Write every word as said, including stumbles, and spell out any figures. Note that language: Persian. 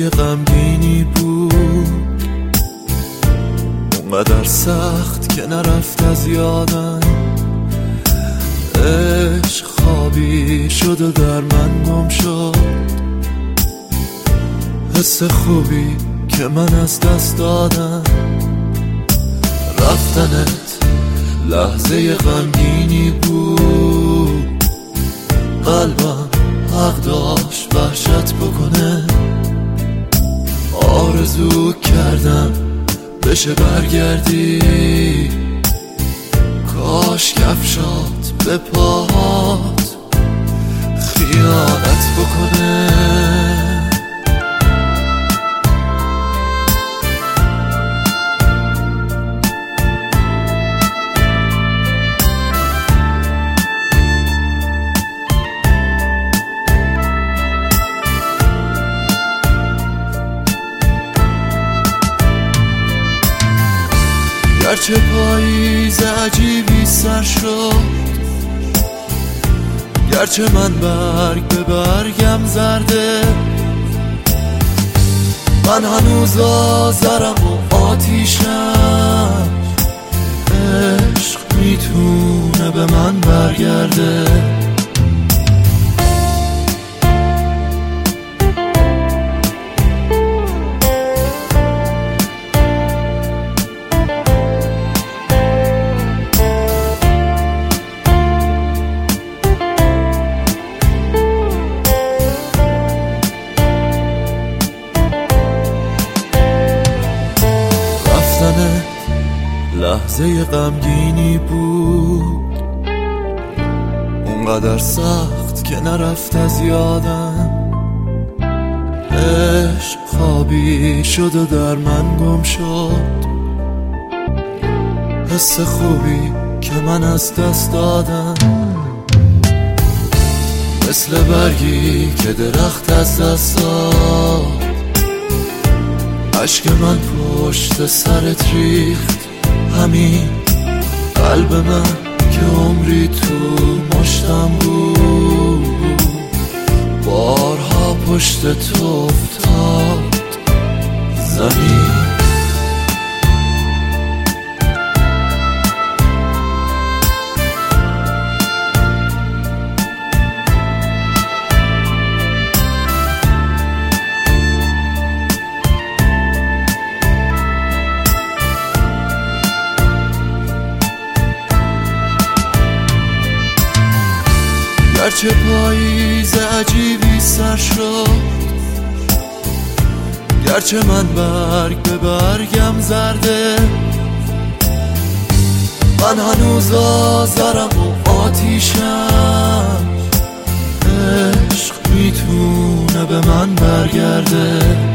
غمگینی بود، اونقدر سخت که نرفت از یادم. عشق خوابی شد و در من گم شد، حس خوبی که من از دست دادم. رفتنت لحظه غمگینی بود، قلبم حق داشت وحشت بکنه. آرزو کردم بشه برگردی، کاش کفشات به پاهات خیانت بکنه. گرچه پاییز عجیبی سر شد، گرچه من برگ به برگم زرده، من هنوز آذرم و آتیشم. عشق میتونه به من برگرده. لحظه غمگینی بود، اونقدر سخت که نرفت از یادم. عشق خوابی شد و در من گم شد، حس خوبی که من از دست دادم. مثل برگی که درخت از دست داد، عشق من پشت سرت ریخت. همین قلب من که عمری تو مشتم بود، بارها پشت تو افتاد زمین. گرچه پاییز عجیبی سر شد، گرچه من برگ به برگم زرده، من هنوز آذرم و آتیشم. عشق میتونه به من برگرده.